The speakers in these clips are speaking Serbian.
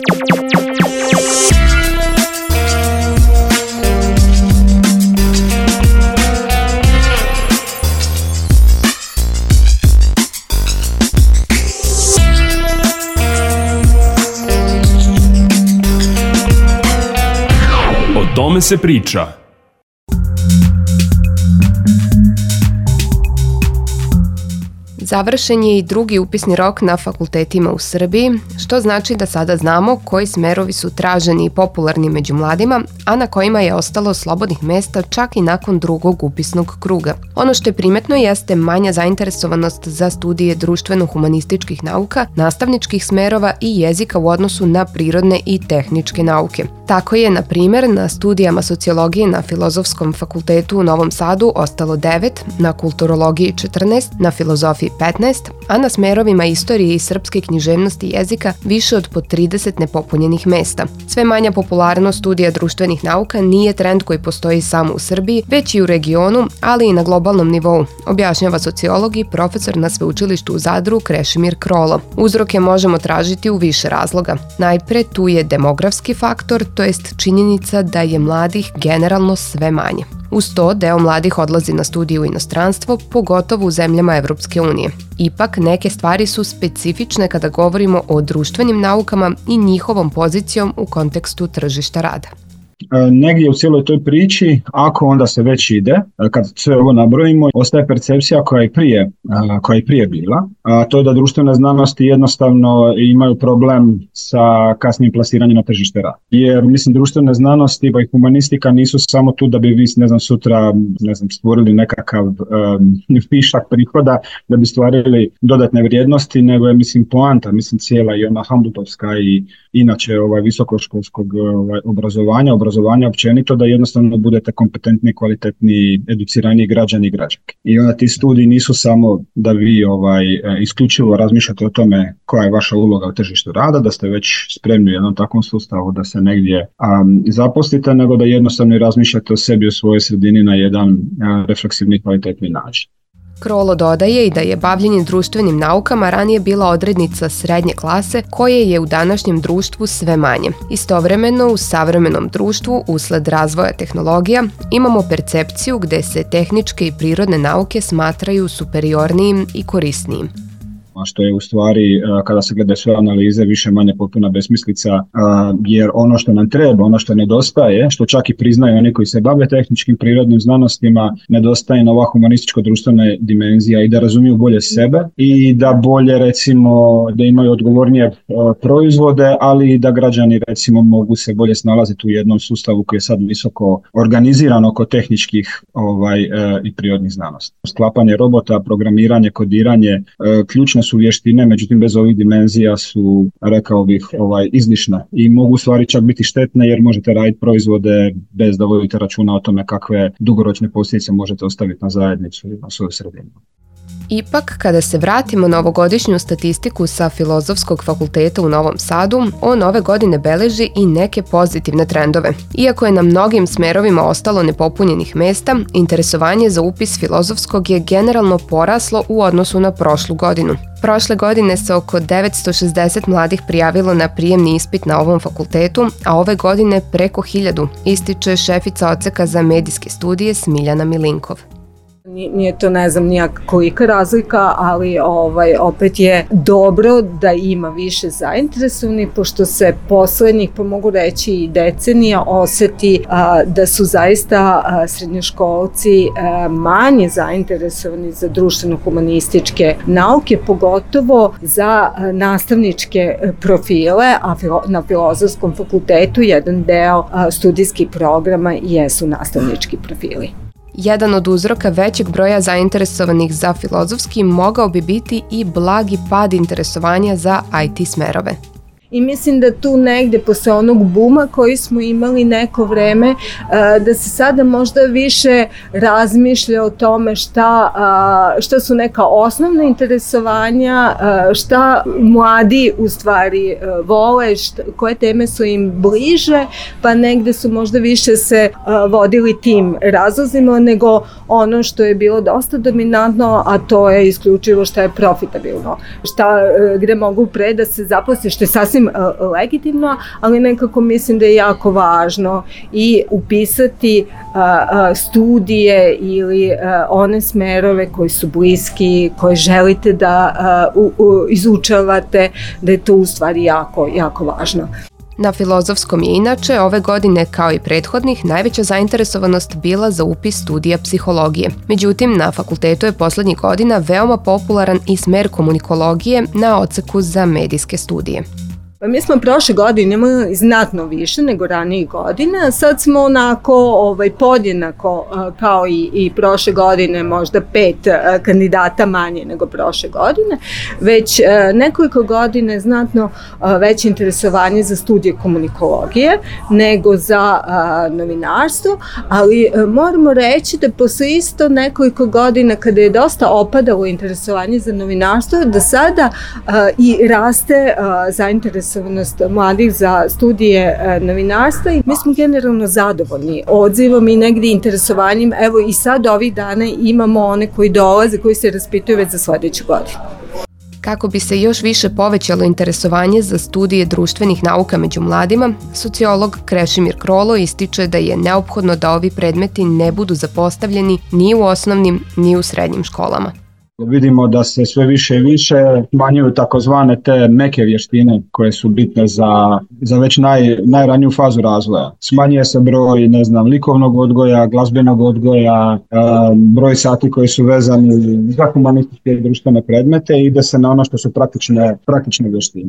O tome se priča. Završen je i drugi upisni rok na fakultetima u Srbiji, što znači da sada znamo koji smerovi su traženi i popularni među mladima, a na kojima je ostalo slobodnih mesta čak i nakon drugog upisnog kruga. Ono što je primetno jeste manja zainteresovanost za studije društveno-humanističkih nauka, nastavničkih smerova i jezika u odnosu na prirodne i tehničke nauke. Tako je, na primjer, na studijama sociologije na Filozofskom fakultetu u Novom Sadu ostalo 9, na kulturologiji 14, na filozofiji 15, a na smerovima istorije i srpske književnosti jezika više od po 30 nepopunjenih mesta. Sve manja popularnost studija društvenih nauka nije trend koji postoji samo u Srbiji, već i u regionu, ali i na globalnom nivou, objašnjava sociolog i profesor na sveučilištu u Zadru Krešimir Krolo. Uzroke možemo tražiti u više razloga. Najpre tu je demografski faktor, to jest činjenica da je mladih generalno sve manje. Uz to, deo mladih odlazi na studije u inostranstvo, pogotovo u zemljama Evropske unije. Ipak, neke stvari su specifične kada govorimo o društvenim naukama i njihovom pozicijom u kontekstu tržišta rada. Negdje u cijeloj toj priči, ako onda se već ide, kad sve ovo nabrojimo, ostaje percepcija koja je prije bila, a to je da društvene znanosti jednostavno imaju problem sa kasnijim plasiranjem na tržište rada. Jer mislim, društvene znanosti pa i humanistika nisu samo tu da bi vi sutra stvorili nekakav višak prihoda, da bi stvarili dodatne vrijednosti, nego je poanta, cijela i ona Hamletovska i inače visokoškolskog obrazovanja općenito, da jednostavno budete kompetentni, kvalitetni, educirani građani i građanke. I onda ti studiji nisu samo da vi isključivo razmišljate o tome koja je vaša uloga u tržištu rada, da ste već spremni u jednom takvom sustavu da se negdje zaposlite, nego da jednostavno razmišljate o sebi, o svojoj sredini na jedan refleksivni, kvalitetni način. Krolo dodaje i da je bavljenje društvenim naukama ranije bila odrednica srednje klase koje je u današnjem društvu sve manje. Istovremeno, u savremenom društvu, usled razvoja tehnologija, imamo percepciju gde se tehničke i prirodne nauke smatraju superiornijim i korisnijim. Što je u stvari, kada se gleda sve analize, više manje potpuna besmislica, jer ono što nam treba, ono što nedostaje, što čak i priznaju oni koji se bave tehničkim prirodnim znanostima, nedostaje nova humanističko-društvena dimenzija i da razumiju bolje sebe i da bolje, recimo, da imaju odgovornije proizvode, ali i da građani, recimo, mogu se bolje snalaziti u jednom sustavu koji je sad visoko organiziran oko tehničkih i prirodnih znanosti. Sklapanje robota, programiranje, kodiranje, ključne su vještine, međutim bez ovih dimenzija su, rekao bih, izlišne i mogu stvari čak biti štetne jer možete raditi proizvode bez da vodite računa o tome kakve dugoročne posljedice možete ostaviti na zajednicu i na svoju sredinu. Ipak, kada se vratimo na ovogodišnju statistiku sa Filozofskog fakulteta u Novom Sadu, on ove godine beleži i neke pozitivne trendove. Iako je na mnogim smerovima ostalo nepopunjenih mesta, interesovanje za upis filozofskog je generalno poraslo u odnosu na prošlu godinu. Prošle godine se oko 960 mladih prijavilo na prijemni ispit na ovom fakultetu, a ove godine preko 1000, ističe šefica odseka za medijske studije Smiljana Milinkov. Nije to, ne znam, nijak kolika razlika, ali opet je dobro da ima više zainteresovani, pošto se poslednjih, pa mogu reći i decenija, oseti da su zaista srednjoškolci manje zainteresovani za društveno-humanističke nauke, pogotovo za nastavničke profile, a na Filozofskom fakultetu jedan deo studijskih programa jesu nastavnički profili. Jedan od uzroka većeg broja zainteresovanih za filozofski mogao bi biti i blagi pad interesovanja za IT smerove. I mislim da tu negde posle onog buma koji smo imali neko vreme, da se sada možda više razmišlja o tome šta su neka osnovna interesovanja, šta mladi u stvari vole, koje teme su im bliže, pa negde su možda više se vodili tim razlozima nego ono što je bilo dosta dominantno, a to je isključivo šta je profitabilno, gde mogu pre da se zaposle, što je sasvim sasvim legitimno, ali nekako mislim da je jako važno i upisati studije ili one smerove koji su bliski, koje želite da izučavate, da je to u stvari jako, jako važno. Na Filozofskom je inače ove godine, kao i prethodnih, najveća zainteresovanost bila za upis studija psihologije. Međutim, na fakultetu je poslednjih godina veoma popularan i smer komunikologije na odseku za medijske studije. Mi smo prošle godine imali znatno više nego ranijih godina, sad smo onako podjednako kao i prošle godine, možda 5 kandidata manje nego prošle godine, već nekoliko godine znatno veće interesovanje za studije komunikologije nego za novinarstvo, ali moramo reći da posle isto nekoliko godina kada je dosta opadalo interesovanje za novinarstvo, da sada i raste zainteresovanost mladih za studije novinarstva i mi smo generalno zadovoljni odzivom i negdje interesovanjem. Evo i sad ovih dana imamo one koji dolaze, koji se raspituju već za sledeću godinu. Kako bi se još više povećalo interesovanje za studije društvenih nauka među mladima, sociolog Krešimir Krolo ističe da je neophodno da ovi predmeti ne budu zapostavljeni ni u osnovnim ni u srednjim školama. Vidimo da se sve više i više smanjuju takozvane te meke vještine koje su bitne za već najraniju fazu razvoja. Smanjuje se broj, likovnog odgoja, glazbenog odgoja, broj sati koji su vezani za humanističke i društvene predmete i ide se na ono što su praktične vještine.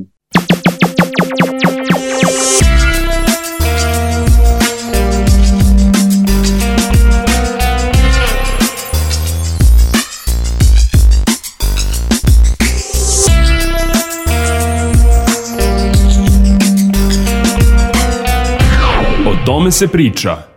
O tome se priča.